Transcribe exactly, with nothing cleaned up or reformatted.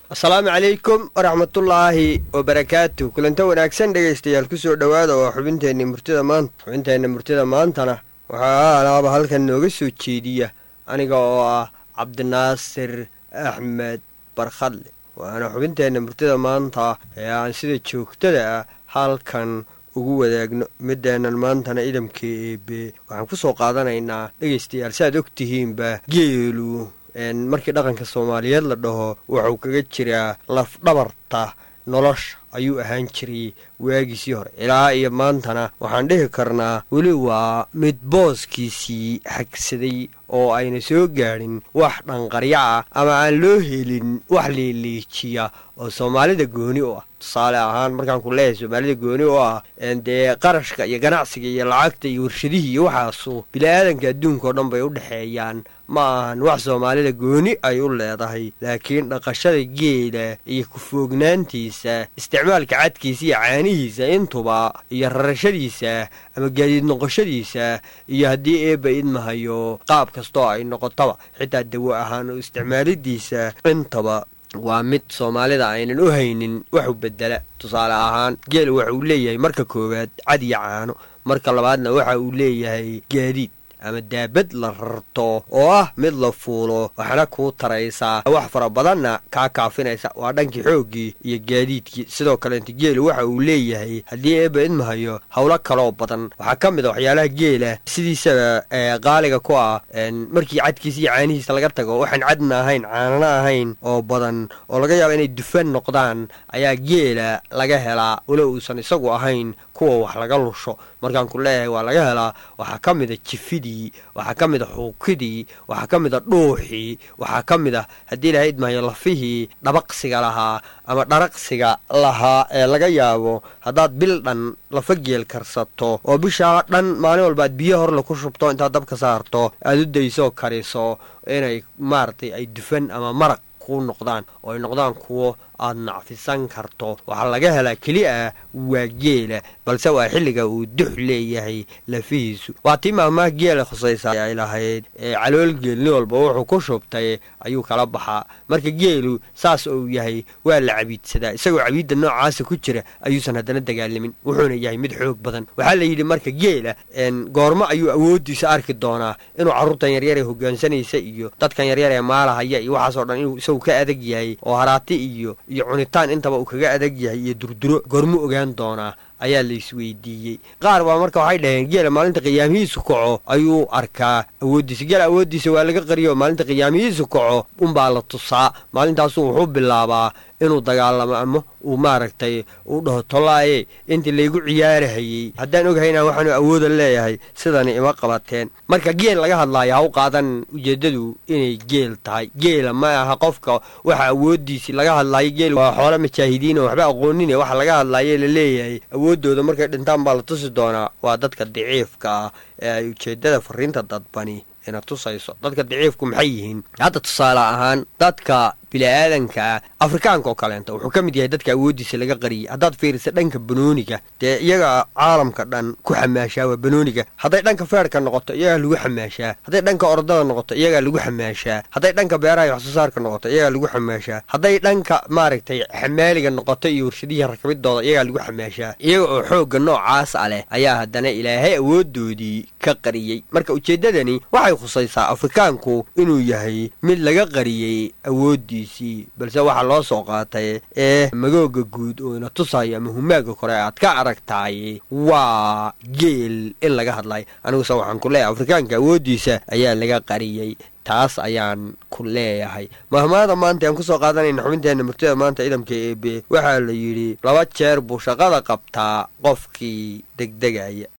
Assalaamu calaykum waraxmatullaahi wabarakaatuh. Kulanta wanaagsan dhageystayaal ku soo dhawaada oo xubinteena murtida maanta. Xubinteena murtida maantana waxaa alaaba halkan nooga soo jeediya aniga oo ah Cabdinaasir Axmed Barkhadle. Waana xubinteena murtida maanta ee aan sida joogtada ah halkan ugu wadaagno midaanan maantana idamkii eebe. Waxaan ku soo qaadanaynaa dhageystayaal saad ogtihiinba geelu en markii dhaqanka Soomaaliyeed la dhaho wuxuu kaga jiraa laf dhabarta nolosha ayuu ahaan jiray waagiisii hore ilaa iyo maantana waxaan dhihi karnaa weli waa mid booskiisii xagsaday oo ayna soo gaadhin wax dhanqarya ah ama aan loo helin wax leeleejiya oo Soomaalida gooni u ah. tusaale ahaan markaan ku leeyahay Soomaalida gooni u ah dee qarashka iyo ganacsiga iyo lacagta iyo warshadihi iyo waxaasu bilaadanka adduunka oo dhan bay u dhaxeeyaan ma ahan wax Soomaalida gooni ay u leedahay laakiin dhaqashada geela iyo ku foognaantiisa isticmaalka cadkiisa iyo caanihiisa intuba iyo rarashadiisa ama gaadiid noqoshadiisa iyo haddii eeba idmahayo qaab kastoo ay noqotaba xitaa dawo ahaan u isticmaalidiisa intaba waa mid Soomaalida aynan u haynin wax u bedela. tusaale ahaan geel waxa uu leeyahay marka koowaad cad iyo caano, marka labaadna waxa uu leeyahay gaadiid ama daabad la rarto oo ah mid la fuulo waxana ku taraysa wax fara badanna ka kaafinaysa waa dhankii xoogii iyo gaadiidkii. sidoo kale inta geel waxa uu leeyahay haddii eeba idmahayo hawlo kale badan waxa kamid ah waxyaalaha geela sidiisa ee qaaliga ku ah markii cadkiisa iyo caanihiisa laga tago waxaan cadna ahayn caanana ahayn oo badan oo laga yaabo inay dufan noqdaan ayaa geela laga helaa wala uusan isagu ahayn kuwa wax laga lusho. markaan ku leeyahay waa laga helaa waxa kamid ah jifidii, waxa kamid ah xuukidii, waxa kamid ah dhuuxii, waxa kamid ah haddii ilaahay idmahayo lafihii dhabaqsiga lahaa ama dharaqsiga lahaa ee laga yaabo haddaad bil dhan lafa geel karsato oo bishaa dhan maalin walbaad biyo hor la ku shubto intaad dabka saarto aad u daysoo kariso inay maaragtay ay dufan ama maraq ku noqdaan oo ay noqdaan kuwo aad nacfisan karto. waxaa laga helaa keliya waa geela balse waa xilliga uu dux leeyahay lafihiisu. waa tii maamaha geela khusaysa ay lahayd ee calool geelni walba wuxuu ku shubtay ayuu kala baxaa. marka geelu saas uu yahay waa la cabiidsadaa isagoo cabiidda noocaasa ku jira ayuusan haddana dagaalamin wuxuuna yahay mid xoog badan. waxaa la yidhi marka geela goormo ayuu awooddiisa arki doonaa inuu carruurtan yaryar ee hoggaansanaysa iyo dadkan yaryar ee maalahaya iyo waxaasoo dhan inuu isagu ka adag yahay oo haraati iyo iyo cunitaan intaba uu kaga adag yahay iyo durduro goormu ogaan doonaa ayaa la isweydiiyey. qaar baa marka waxay dhaheen geela maalinta qiyaamihiisu kaco ayuu arkaa awooddiisa. geela awooddiisa waa laga qariyo maalinta qiyaamihiisu kaco unbaa la tusaa. maalintaasu wuxuu bilaabaa inuu dagaalamo ama uu maaragtay uu dhaho tolaaye intii laygu ciyaarahayey haddaan ogahayna waxaanu awooda leeyahay sidani ima qabateen. marka geel laga hadlaayo ha u qaadan ujeeddadu inay geel tahay. geela ma aha qofka waxa awooddiisii laga hadlaayo. geel waa xoolo majaahidiin oo waxba aqoonine waxa laga hadlaayo la leeyahay awooddooda markay dhintaan baa la tusi doonaa waa dadka daciifka ah ee ay ujeeddada fariinta dadbani ina tusayso. dadka daciifku maxay yihiin? hadda tusaale ahaan dadka bilaadanka ah afrikaanka oo kaleenta wuxuu ka mid yahay dadka awooddiisa laga qariyay. haddaad fiiriso dhanka banooniga dee iyaga caalamka dhan ku xamaashaa waa banooniga. hadday dhanka feerhka noqoto iyagaa lagu xamaashaa, hadday dhanka ordada noqoto iyagaa lagu xamaashaa, hadday dhanka beeraha iyo waxsoosaarka noqoto iyagaa lagu xamaashaa, hadday dhanka maaragtay xamaaliga noqoto iyo warshadihi rakabidooda iyagaa lagu xamaashaa. iyaga oo xoogga noocaas a leh ayaa haddana ilaahay awooddoodii ka qariyey. marka ujeeddadani waxay khusaysaa afrikaanku inuu yahay mid laga qariyey awooddiisii balse waxaa loo soo qaatay ee magooga guud oo ina tusayo ama humaaga kore aad ka aragtaay waa geel in laga hadlayo. aniguse waxaan ku leeyahay afrikaanka awooddiisa ayaa laga qariyey. taas ayaan ku leeyahay. mahmaada maanta aan ku soo qaadanayna xubinteena murtida maanta idamka eebe waxaa la yidhi laba jeer buu shaqada qabtaa qofkii degdegaya.